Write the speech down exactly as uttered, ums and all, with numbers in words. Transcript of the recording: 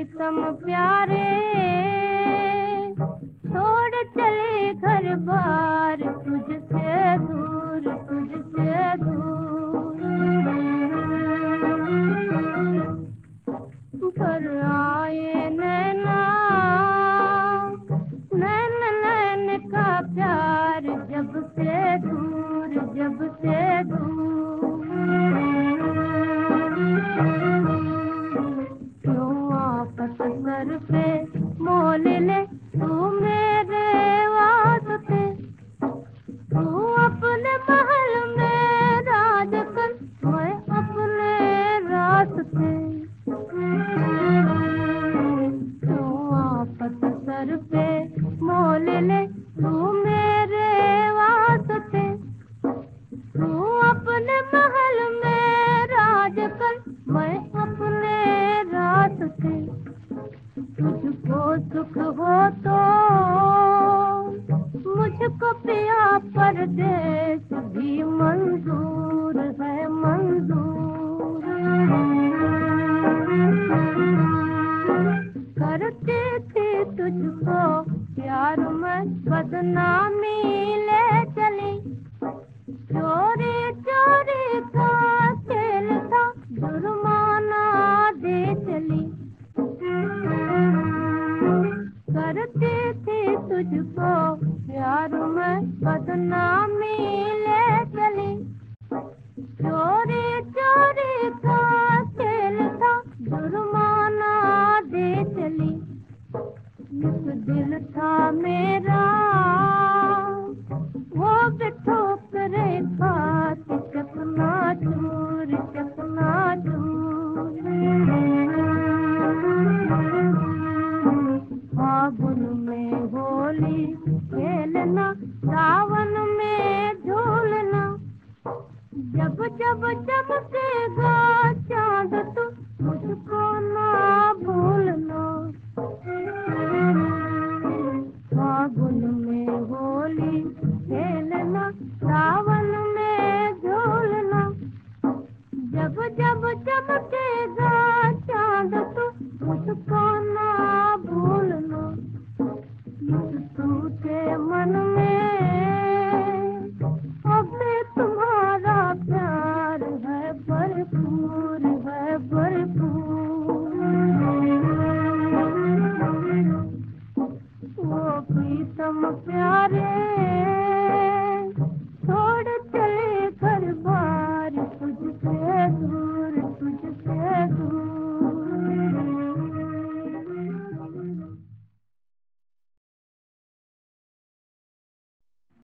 प्रीतम प्यारे छोड़ चले घर बार, तुझसे दूर तुझसे दूर। पर आए नैना नैन नैन का प्यार, जब से दूर जब से दूर। क्यों आपस सर पे मोल ले तू मेरे वास्ते, तू अपने महल में राज कर, मैं अपने रास्ते। क्यों आपस सर पे मोल ले तू मेरे वास्ते, तू अपने महल में राज कर, मैं अपने रास्ते। तुझको सुख हो तो मुझको पिया परदेश भी मंजूर है मंजूर। करती थी तुझको प्यार में बदनामी ले चली, चोरी चोरी का खेल था जुर्माना दे चली। करती थी तुझको प्यार में बदनामी ले चली, चोरी चोरी का खेल था जुर्माना दे चली। एक दिल था मेरा वो भी ठोकरे खाती, चकना चूर चकना चूर। फागुन में होली खेलना, सावन में झूलना, जब जब चमकेगा चांद तू मुझको ना भूलना। फागुन में होली खेलना, सावन में झूलना, जब जब चमकेगा चांद तू मुझको ना भूलना। टूटे मन में अभी तुम्हारा प्यार है भरपूर है भरपूर। वो प्रीतम प्यारे